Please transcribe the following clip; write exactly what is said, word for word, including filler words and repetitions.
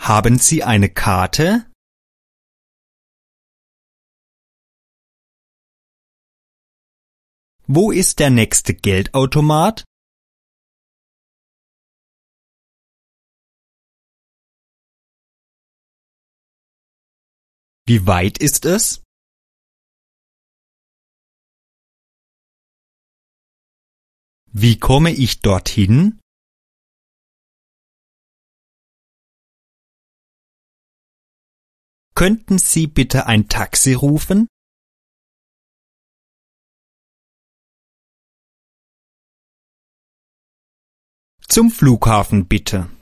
Haben Sie eine Karte? Wo ist der nächste Geldautomat? Wie weit ist es? Wie komme ich dorthin? Könnten Sie bitte ein Taxi rufen? Zum Flughafen bitte.